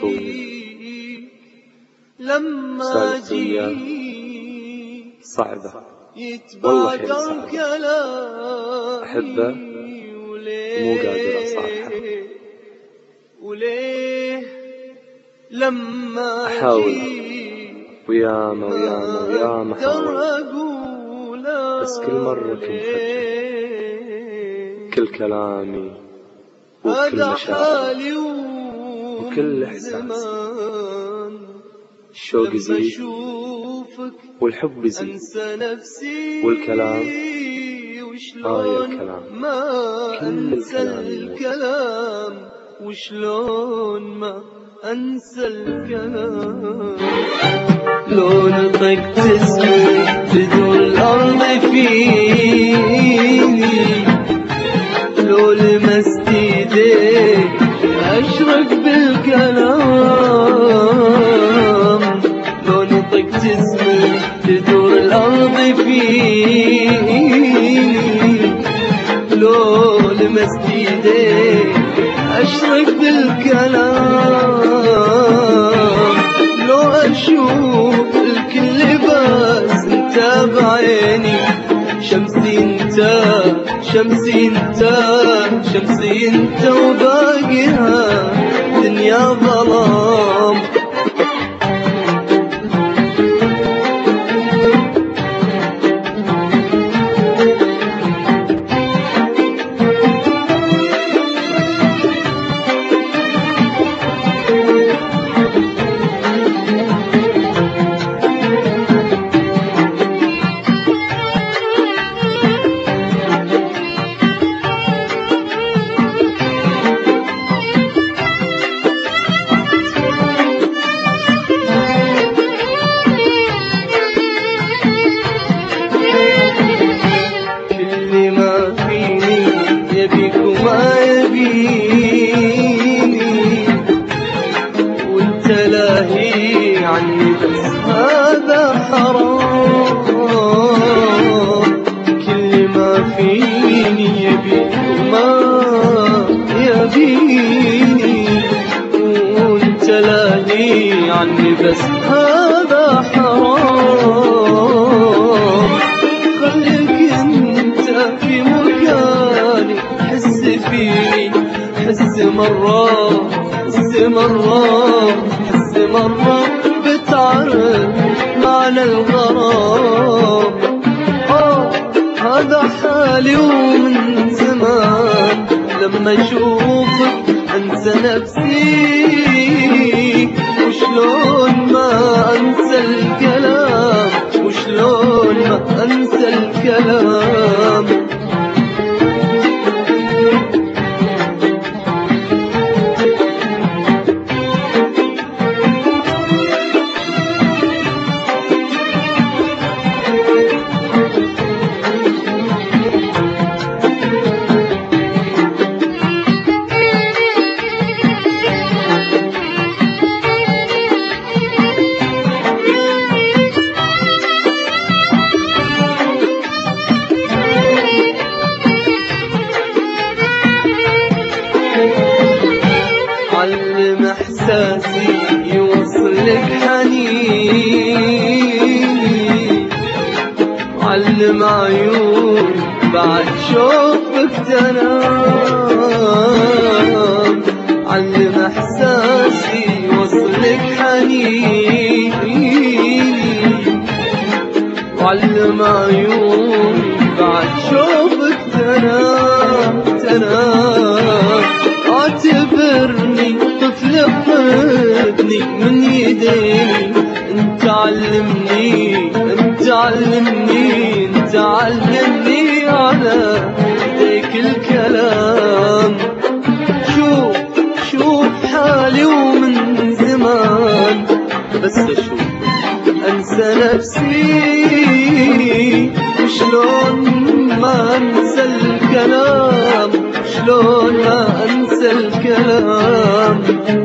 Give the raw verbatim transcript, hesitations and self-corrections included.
طويل. لما سالفة وياه صعبة والله حيل صعبة، أحبه مو قادر أصارحه. لما أحاول وياما وياما وياما حاول، بس كل مرة كنت أرجع. كل كلامي وكل مشاعري وكل إحساسي، الشوق يزيد والحب يزيد، والكلام آه يا الكلام، كل الكلام وشلون ما أنسى الكلام. لو نطقت اسمك تدور الأرض فيني، لو لمست ايديك أشرق بالكلام. لو نطقت اسمك تدور الأرض فيني، لو لمست ايديك أشرق بالكلام. لو أشوف الكل بس انت بعيني، شمسي انت شمسي انت شمسي انت وباقيها دنيا ظلام. عني بس هذا حرام. كل ما فيني يبيك وما يبيني، وانت لاهي عني بس هذا حرام. خليك انت في مكاني، حس فيني حس مرة حس مرة حس مرة بتعرف معنى الغرام. آه هذا حالي ومن زمان، لما اشوفك انسى نفسي، وشلون ما انسى الكلام وشلون ما انسى الكلام. علم احساسي يوصلك حنيني، علم عيون بعد شوفك تنام. علم احساسي يوصلك حنيني، وعلم عيون بعد شوفك تنام تنام. اعتبرني طفل خذني من يديني، انت علمني انت علمني انت علمني على ايديك الكلام. شوف شوف حالي ومن زمان، بس اشوف انسى نفسي، وشلون ما انسى الكلام شلون ما انسى الكلام.